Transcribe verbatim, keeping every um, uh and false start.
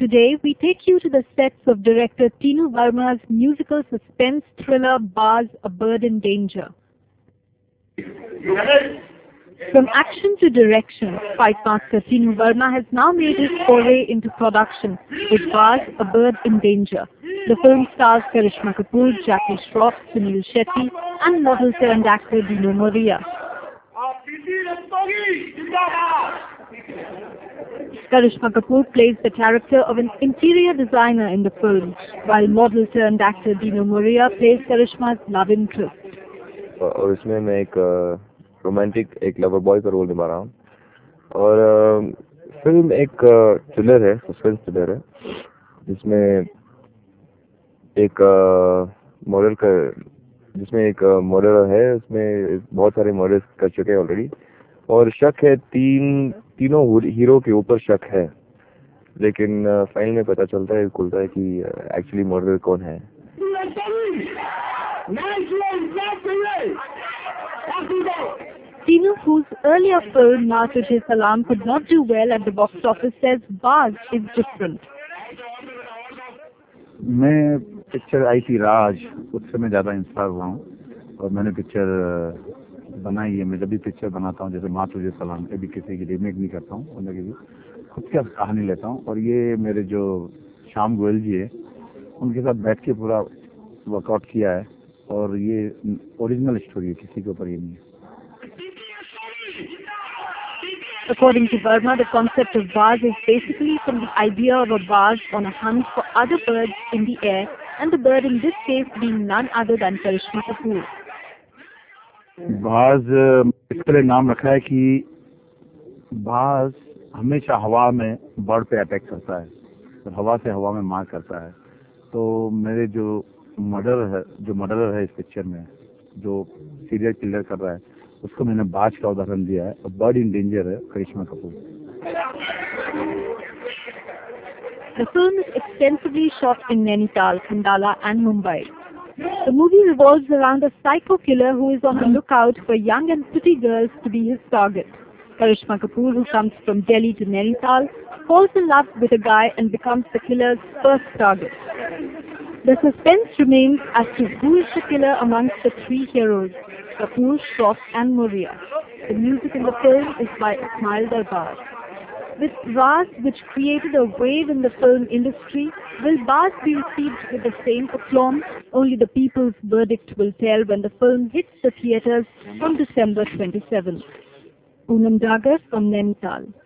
Today, we take you to the sets of director Tinu Verma's musical suspense thriller Baz, A Bird in Danger. From action to direction, fight master Tinu Verma has now made his foray into production with Baz, A Bird in Danger. The film stars Karishma Kapoor, Jackie Shroff, Sunil Shetty and model turned actor Dino Morea. Karishma Kapoor plays the character of an interior designer in the film, while model turned actor Dino Morea plays Karishma's love interest. और इसमें मैं एक romantic एक lover boy का role निभा रहा हूँ और फिल्म एक थ्रिलर है, सस्पेंस थ्रिलर है, जिसमें एक मर्डर का जिसमें एक मर्डर है, उसमें बहुत सारे मर्डर्स कर चुके हैं ऑलरेडी और शक है तीन तीनों हीरो के ऊपर शक है, लेकिन फाइनल में पता चलता है खुलता है कि एक्चुअली मर्डर कौन है. Tinu, whose earlier film Na Tujhe Salaam could not do well at the box office, says Baz is different. मैं पिक्चर आई थी राज, उससे मैं ज़्यादा इंस्पायर हुआ हूँ और मैंने पिक्चर बनाई है. मैं जब भी पिक्चर बनाता हूँ, जैसे माँ तुझे सलाम, कभी किसी की रीमेक नहीं करता हूँ, उन्हें की खुद की कहानी लेता हूँ और ये मेरे जो श्याम गोयल जी है उनके साथ बैठ के पूरा वर्कआउट किया है और ये ओरिजिनल स्टोरी है, किसी के ऊपर ये नहीं है. According to Verma, the concept of Baz is basically from the idea of a Baz on a hunt for other birds in the air, and the bird in this case being none other than Karishma Kapoor. बाज इसके लिए नाम रखा है कि बाज हमेशा हवा में बर्ड पे अटैक करता है और हवा से हवा में मार करता है. तो मेरे जो मर्डर है जो मर्डरर है इस पिक्चर में, जो सीरियल किलर कर रहा है, उसको मैंने बाज का उदाहरण दिया है और बर्ड इन डेंजर है करिश्मा Kapoor. The film is extensively shot in Nainital, Khandala and Mumbai. The movie revolves around a psycho killer who is on the lookout for young and pretty girls to be his target. Karishma Kapoor, who comes from Delhi to Nainital, falls in love with a guy and becomes the killer's first target. The suspense remains as to who is the killer amongst the three heroes, Kapoor, Shroff and Morea. The music in the film is by Ismail Darbar. With Baz, which created a wave in the film industry, will Baz be received with the same aplomb? Only the people's verdict will tell when the film hits the theatres on December twenty-seventh. Poonam Dagar from Nainital.